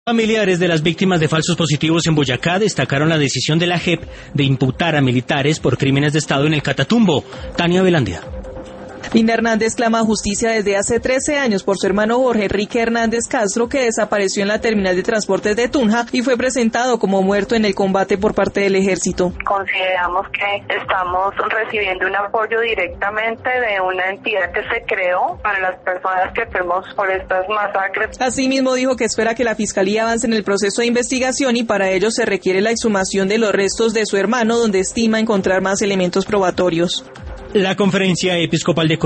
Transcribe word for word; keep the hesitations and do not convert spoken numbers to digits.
Familiares de las víctimas de falsos positivos en Boyacá destacaron la decisión de la J E P de imputar a militares por crímenes de Estado en el Catatumbo. Tania Velandia. Linda Hernández clama justicia desde hace trece años por su hermano Jorge Enrique Hernández Castro, que desapareció en la terminal de transportes de Tunja y fue presentado como muerto en el combate por parte del ejército. Consideramos que estamos recibiendo un apoyo directamente de una entidad que se creó para las personas que fuimos por estas masacres. Asimismo dijo que espera que la Fiscalía avance en el proceso de investigación y para ello se requiere la exhumación de los restos de su hermano, donde estima encontrar más elementos probatorios. La Conferencia Episcopal de